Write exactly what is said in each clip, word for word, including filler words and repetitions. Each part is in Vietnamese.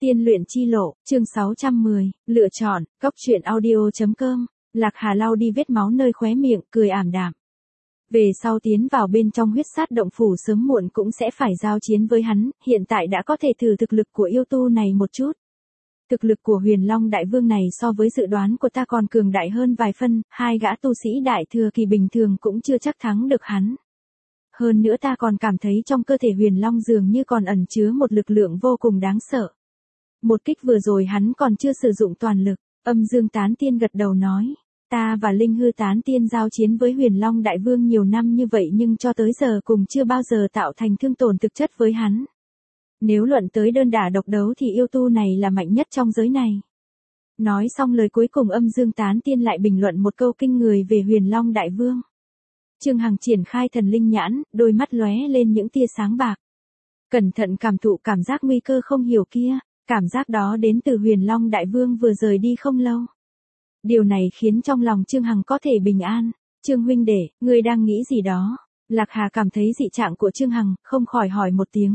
Tiên luyện chi lộ, chương sáu trăm mười, lựa chọn, góc truyện audio.com, Lạc Hà lau đi vết máu nơi khóe miệng, cười ảm đạm. Về sau tiến vào bên trong huyết sát động phủ sớm muộn cũng sẽ phải giao chiến với hắn, hiện tại đã có thể thử thực lực của yêu tu này một chút. Thực lực của Huyền Long Đại Vương này so với dự đoán của ta còn cường đại hơn vài phân, hai gã tu sĩ đại thừa kỳ bình thường cũng chưa chắc thắng được hắn. Hơn nữa ta còn cảm thấy trong cơ thể Huyền Long dường như còn ẩn chứa một lực lượng vô cùng đáng sợ. Một kích vừa rồi hắn còn chưa sử dụng toàn lực, Âm Dương Tán Tiên gật đầu nói. Ta và Linh Hư Tán Tiên giao chiến với Huyền Long Đại Vương nhiều năm như vậy nhưng cho tới giờ cùng chưa bao giờ tạo thành thương tổn thực chất với hắn. Nếu luận tới đơn đả độc đấu thì yêu tu này là mạnh nhất trong giới này. Nói xong lời cuối cùng Âm Dương Tán Tiên lại bình luận một câu kinh người về Huyền Long Đại Vương. Trương Hằng triển khai thần linh nhãn, đôi mắt lóe lên những tia sáng bạc. Cẩn thận cảm thụ cảm giác nguy cơ không hiểu kia, cảm giác đó đến từ Huyền Long Đại Vương vừa rời đi không lâu. Điều này khiến trong lòng Trương Hằng có thể bình an. Trương huynh đệ, ngươi đang nghĩ gì đó? Lạc Hà cảm thấy dị trạng của Trương Hằng, không khỏi hỏi một tiếng.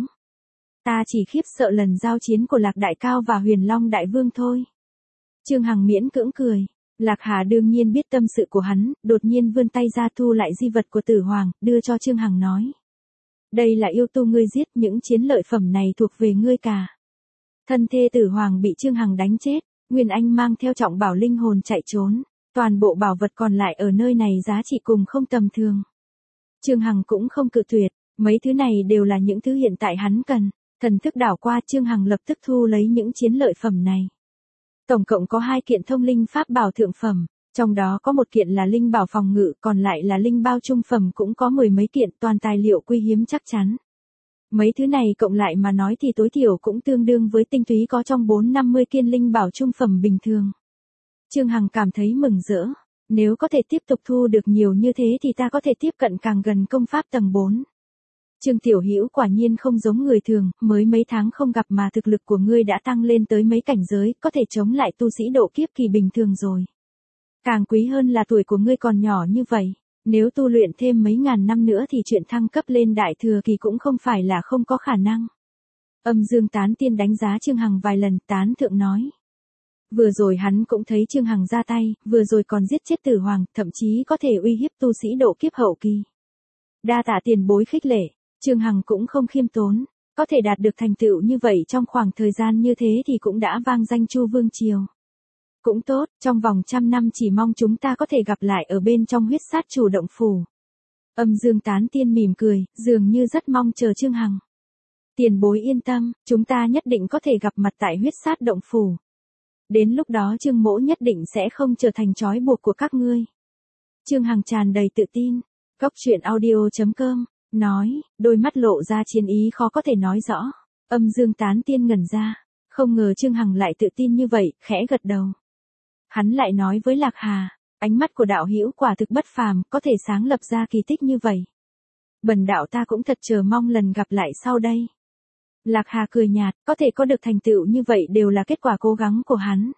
Ta chỉ khiếp sợ lần giao chiến của Lạc Đại Cao và Huyền Long Đại Vương thôi. Trương Hằng miễn cưỡng cười. Lạc Hà đương nhiên biết tâm sự của hắn, đột nhiên vươn tay ra thu lại di vật của Tử Hoàng, đưa cho Trương Hằng nói. Đây là yêu tu ngươi giết, những chiến lợi phẩm này thuộc về ngươi cả. Thân thê Tử Hoàng bị Trương Hằng đánh chết, Nguyên Anh mang theo trọng bảo linh hồn chạy trốn, toàn bộ bảo vật còn lại ở nơi này giá trị cùng không tầm thường. Trương Hằng cũng không cự tuyệt, mấy thứ này đều là những thứ hiện tại hắn cần, thần thức đảo qua Trương Hằng lập tức thu lấy những chiến lợi phẩm này. Tổng cộng có hai kiện thông linh pháp bảo thượng phẩm, trong đó có một kiện là linh bảo phòng ngự, còn lại là linh bao trung phẩm cũng có mười mấy kiện, toàn tài liệu quý hiếm chắc chắn. Mấy thứ này cộng lại mà nói thì tối thiểu cũng tương đương với tinh túy có trong bốn năm mươi kiện linh bảo trung phẩm bình thường. Trương Hằng cảm thấy mừng rỡ, nếu có thể tiếp tục thu được nhiều như thế thì ta có thể tiếp cận càng gần công pháp tầng bốn. Trương Tiểu Hữu quả nhiên không giống người thường, mới mấy tháng không gặp mà thực lực của ngươi đã tăng lên tới mấy cảnh giới, có thể chống lại tu sĩ độ kiếp kỳ bình thường rồi. Càng quý hơn là tuổi của ngươi còn nhỏ như vậy, nếu tu luyện thêm mấy ngàn năm nữa thì chuyện thăng cấp lên đại thừa kỳ cũng không phải là không có khả năng. Âm Dương Tán Tiên đánh giá Trương Hằng vài lần, tán thượng nói. Vừa rồi hắn cũng thấy Trương Hằng ra tay, vừa rồi còn giết chết Tử Hoàng, thậm chí có thể uy hiếp tu sĩ độ kiếp hậu kỳ. Đa tạ tiền bối khích lệ. Trương Hằng cũng không khiêm tốn, có thể đạt được thành tựu như vậy trong khoảng thời gian như thế thì cũng đã vang danh Chu Vương Triều. Cũng tốt, trong vòng trăm năm chỉ mong chúng ta có thể gặp lại ở bên trong huyết sát chủ động phủ. Âm Dương Tán Tiên mỉm cười, dường như rất mong chờ Trương Hằng. Tiền bối yên tâm, chúng ta nhất định có thể gặp mặt tại huyết sát động phủ. Đến lúc đó Trương mỗ nhất định sẽ không trở thành trói buộc của các ngươi. Trương Hằng tràn đầy tự tin. Góc truyện audio.com nói, đôi mắt lộ ra chiến ý khó có thể nói rõ. Âm Dương Tán Tiên ngẩn ra, không ngờ Trương Hằng lại tự tin như vậy, khẽ gật đầu. Hắn lại nói với Lạc Hà, ánh mắt của đạo hữu quả thực bất phàm, có thể sáng lập ra kỳ tích như vậy. Bần đạo ta cũng thật chờ mong lần gặp lại sau đây. Lạc Hà cười nhạt, có thể có được thành tựu như vậy đều là kết quả cố gắng của hắn.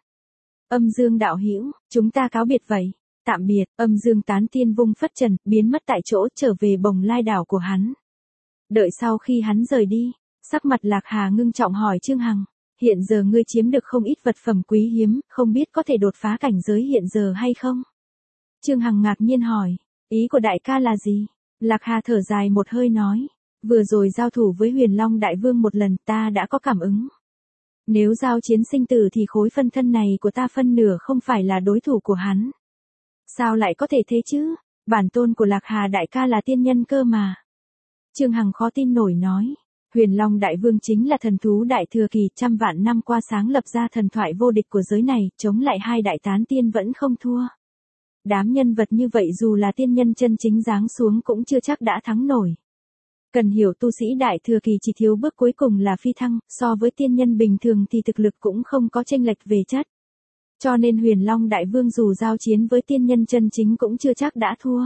Âm Dương đạo hữu, chúng ta cáo biệt vậy. Tạm biệt, Âm Dương Tán Tiên vung phất trần, biến mất tại chỗ trở về Bồng Lai đảo của hắn. Đợi sau khi hắn rời đi, sắc mặt Lạc Hà ngưng trọng hỏi Trương Hằng, hiện giờ ngươi chiếm được không ít vật phẩm quý hiếm, không biết có thể đột phá cảnh giới hiện giờ hay không? Trương Hằng ngạc nhiên hỏi, ý của đại ca là gì? Lạc Hà thở dài một hơi nói, vừa rồi giao thủ với Huyền Long Đại Vương một lần ta đã có cảm ứng. Nếu giao chiến sinh tử thì khối phân thân này của ta phân nửa không phải là đối thủ của hắn. Sao lại có thể thế chứ? Bản tôn của Lạc Hà đại ca là tiên nhân cơ mà. Trương Hằng khó tin nổi nói. Huyền Long Đại Vương chính là thần thú đại thừa kỳ, trăm vạn năm qua sáng lập ra thần thoại vô địch của giới này, chống lại hai đại tán tiên vẫn không thua. Đám nhân vật như vậy dù là tiên nhân chân chính giáng xuống cũng chưa chắc đã thắng nổi. Cần hiểu tu sĩ đại thừa kỳ chỉ thiếu bước cuối cùng là phi thăng, so với tiên nhân bình thường thì thực lực cũng không có chênh lệch về chất. Cho nên Huyền Long Đại Vương dù giao chiến với tiên nhân chân chính cũng chưa chắc đã thua.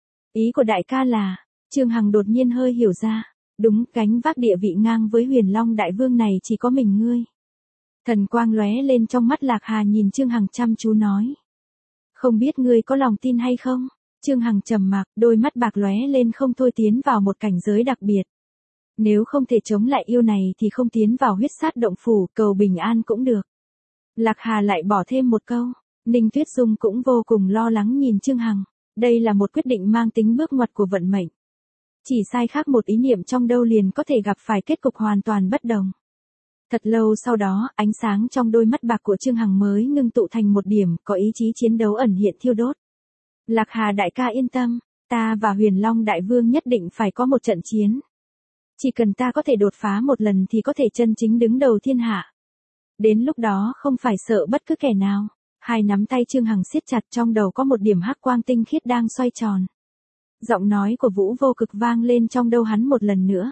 Ý của đại ca là, Trương Hằng đột nhiên hơi hiểu ra, đúng, gánh vác địa vị ngang với Huyền Long Đại Vương này chỉ có mình ngươi. Thần quang lóe lên trong mắt Lạc Hà nhìn Trương Hằng chăm chú nói. Không biết ngươi có lòng tin hay không? Trương Hằng trầm mặc, đôi mắt bạc lóe lên không thôi tiến vào một cảnh giới đặc biệt. Nếu không thể chống lại yêu này thì không tiến vào huyết sát động phủ, cầu bình an cũng được. Lạc Hà lại bỏ thêm một câu. Ninh Tuyết Dung cũng vô cùng lo lắng nhìn Trương Hằng. Đây là một quyết định mang tính bước ngoặt của vận mệnh. Chỉ sai khác một ý niệm trong đâu liền có thể gặp phải kết cục hoàn toàn bất đồng. Thật lâu sau đó, ánh sáng trong đôi mắt bạc của Trương Hằng mới ngưng tụ thành một điểm, có ý chí chiến đấu ẩn hiện thiêu đốt. Lạc Hà đại ca yên tâm, ta và Huyền Long đại vương nhất định phải có một trận chiến. Chỉ cần ta có thể đột phá một lần thì có thể chân chính đứng đầu thiên hạ. Đến lúc đó không phải sợ bất cứ kẻ nào. Hai nắm tay Trương Hằng siết chặt, trong đầu có một điểm hắc quang tinh khiết đang xoay tròn. Giọng nói của Vũ Vô Cực vang lên trong đầu hắn một lần nữa.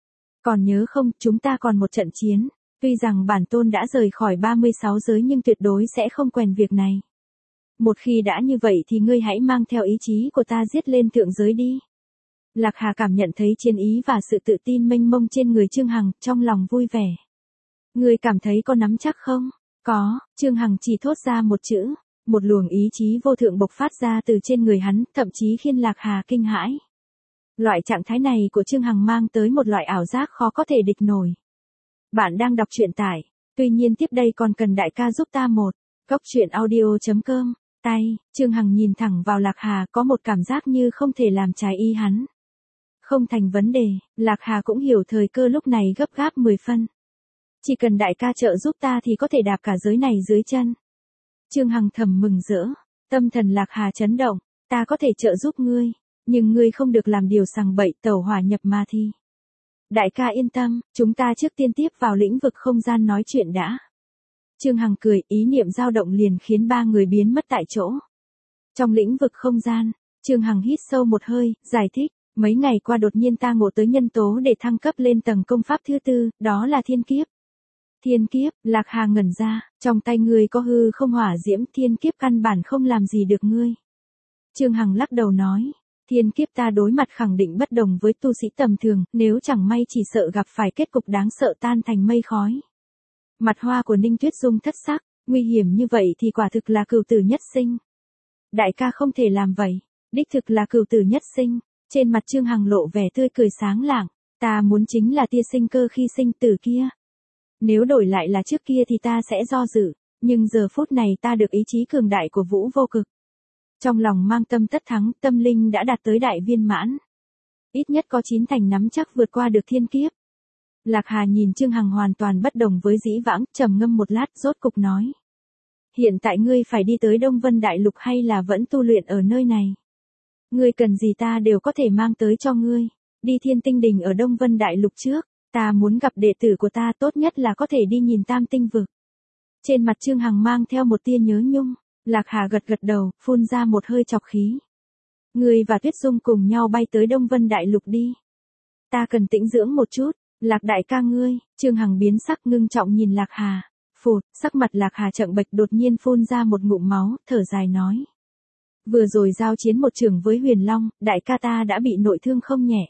Còn nhớ không, chúng ta còn một trận chiến. Tuy rằng bản tôn đã rời khỏi ba mươi sáu giới nhưng tuyệt đối sẽ không quên việc này. Một khi đã như vậy thì ngươi hãy mang theo ý chí của ta giết lên thượng giới đi. Lạc Hà cảm nhận thấy chiến ý và sự tự tin mênh mông trên người Trương Hằng, trong lòng vui vẻ. Ngươi cảm thấy có nắm chắc không? Có, Trương Hằng chỉ thốt ra một chữ. Một luồng ý chí vô thượng bộc phát ra từ trên người hắn, thậm chí khiến Lạc Hà kinh hãi. Loại trạng thái này của Trương Hằng mang tới một loại ảo giác khó có thể địch nổi. Bạn đang đọc truyện tải. Tuy nhiên tiếp đây còn cần đại ca giúp ta một. Góc truyện audio chấm com. Tay, Trương Hằng nhìn thẳng vào Lạc Hà, có một cảm giác như không thể làm trái ý hắn. Không thành vấn đề, Lạc Hà cũng hiểu thời cơ lúc này gấp gáp mười phân. Chỉ cần đại ca trợ giúp ta thì có thể đạp cả giới này dưới chân. Trương Hằng thầm mừng rỡ, tâm thần Lạc Hà chấn động, ta có thể trợ giúp ngươi, nhưng ngươi không được làm điều sằng bậy tẩu hỏa nhập ma thi. Đại ca yên tâm, chúng ta trước tiên tiếp vào lĩnh vực không gian nói chuyện đã. Trương Hằng cười, ý niệm dao động liền khiến ba người biến mất tại chỗ. Trong lĩnh vực không gian, Trương Hằng hít sâu một hơi, giải thích, mấy ngày qua đột nhiên ta ngộ tới nhân tố để thăng cấp lên tầng công pháp thứ tư, đó là thiên kiếp. Thiên kiếp, Lạc Hà ngẩn ra, trong tay ngươi có hư không hỏa diễm, thiên kiếp căn bản không làm gì được ngươi. Trương Hằng lắc đầu nói, thiên kiếp ta đối mặt khẳng định bất đồng với tu sĩ tầm thường, nếu chẳng may chỉ sợ gặp phải kết cục đáng sợ tan thành mây khói. Mặt hoa của Ninh Tuyết Dung thất sắc, nguy hiểm như vậy thì quả thực là cửu tử nhất sinh. Đại ca không thể làm vậy, đích thực là cửu tử nhất sinh. Trên mặt Trương Hằng lộ vẻ tươi cười sáng lạng, ta muốn chính là tia sinh cơ khi sinh tử kia. Nếu đổi lại là trước kia thì ta sẽ do dự, nhưng giờ phút này ta được ý chí cường đại của Vũ Vô Cực. Trong lòng mang tâm tất thắng, tâm linh đã đạt tới đại viên mãn. Ít nhất có chín thành nắm chắc vượt qua được thiên kiếp. Lạc Hà nhìn Trương Hằng hoàn toàn bất đồng với dĩ vãng, trầm ngâm một lát, rốt cục nói. Hiện tại ngươi phải đi tới Đông Vân Đại Lục hay là vẫn tu luyện ở nơi này? Ngươi cần gì ta đều có thể mang tới cho ngươi. Đi Thiên Tinh Đình ở Đông Vân Đại Lục trước, ta muốn gặp đệ tử của ta, tốt nhất là có thể đi nhìn Tam Tinh Vực. Trên mặt Trương Hằng mang theo một tia nhớ nhung, Lạc Hà gật gật đầu, phun ra một hơi chọc khí. Ngươi và Tuyết Dung cùng nhau bay tới Đông Vân Đại Lục đi. Ta cần tĩnh dưỡng một chút. Lạc đại ca ngươi, Trương Hằng biến sắc ngưng trọng nhìn Lạc Hà. Phụt, sắc mặt Lạc Hà chậm bệch đột nhiên phun ra một ngụm máu, thở dài nói. Vừa rồi giao chiến một trường với Huyền Long, đại ca ta đã bị nội thương không nhẹ.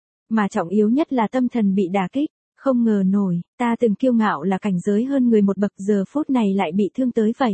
Mà trọng yếu nhất là tâm thần bị đả kích, không ngờ nổi, ta từng kiêu ngạo là cảnh giới hơn người một bậc, giờ phút này lại bị thương tới vậy.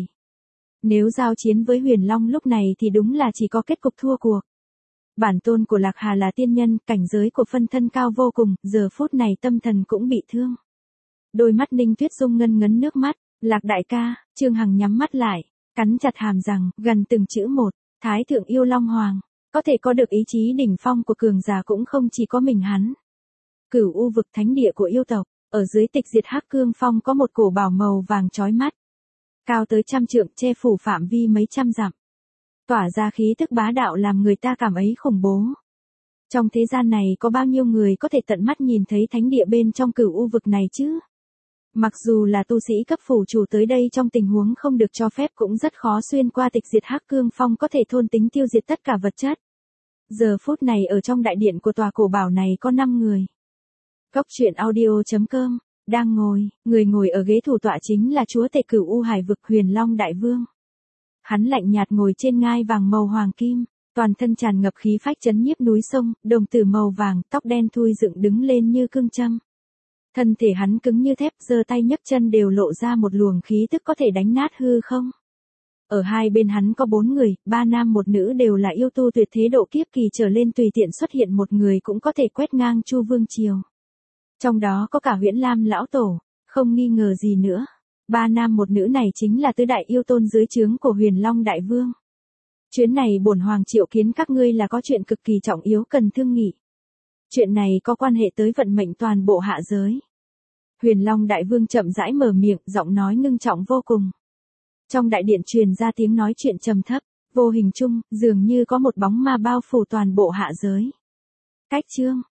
Nếu giao chiến với Huyền Long lúc này thì đúng là chỉ có kết cục thua cuộc. Bản tôn của Lạc Hà là tiên nhân, cảnh giới của phân thân cao vô cùng, giờ phút này tâm thần cũng bị thương. Đôi mắt Ninh Tuyết Dung ngân ngấn nước mắt, Lạc đại ca, Trương Hằng nhắm mắt lại, cắn chặt hàm rằng, gần từng chữ một, Thái thượng yêu Long Hoàng, có thể có được ý chí đỉnh phong của cường giả cũng không chỉ có mình hắn. Cửu U vực thánh địa của yêu tộc, ở dưới tịch diệt Hắc Cương Phong có một cổ bảo màu vàng chói mắt. Cao tới trăm trượng, che phủ phạm vi mấy trăm dặm. Tỏa ra khí tức bá đạo làm người ta cảm ấy khủng bố. Trong thế gian này có bao nhiêu người có thể tận mắt nhìn thấy thánh địa bên trong cửu u vực này chứ? Mặc dù là tu sĩ cấp phủ chủ tới đây trong tình huống không được cho phép cũng rất khó xuyên qua tịch diệt Hắc Cương Phong có thể thôn tính tiêu diệt tất cả vật chất. Giờ phút này ở trong đại điện của tòa cổ bảo này có năm người. Góc truyện audio chấm com, đang ngồi, người ngồi ở ghế thủ tọa chính là chúa tể cửu u hải vực Huyền Long Đại Vương. Hắn lạnh nhạt ngồi trên ngai vàng màu hoàng kim, toàn thân tràn ngập khí phách chấn nhiếp núi sông, đồng tử màu vàng, tóc đen thui dựng đứng lên như cương châm. Thân thể hắn cứng như thép, giơ tay nhấc chân đều lộ ra một luồng khí tức có thể đánh nát hư không. Ở hai bên hắn có bốn người, ba nam một nữ đều là yêu tu tuyệt thế độ kiếp kỳ trở lên, tùy tiện xuất hiện một người cũng có thể quét ngang Chu Vương triều. Trong đó có cả Huyễn Lam lão tổ, không nghi ngờ gì nữa. Ba nam một nữ này chính là tứ đại yêu tôn dưới trướng của Huyền Long Đại Vương. Chuyến này bổn hoàng triệu kiến các ngươi là có chuyện cực kỳ trọng yếu cần thương nghị. Chuyện này có quan hệ tới vận mệnh toàn bộ hạ giới. Huyền Long Đại Vương chậm rãi mở miệng, giọng nói ngưng trọng vô cùng. Trong đại điện truyền ra tiếng nói chuyện trầm thấp, vô hình chung, dường như có một bóng ma bao phủ toàn bộ hạ giới. Cách chương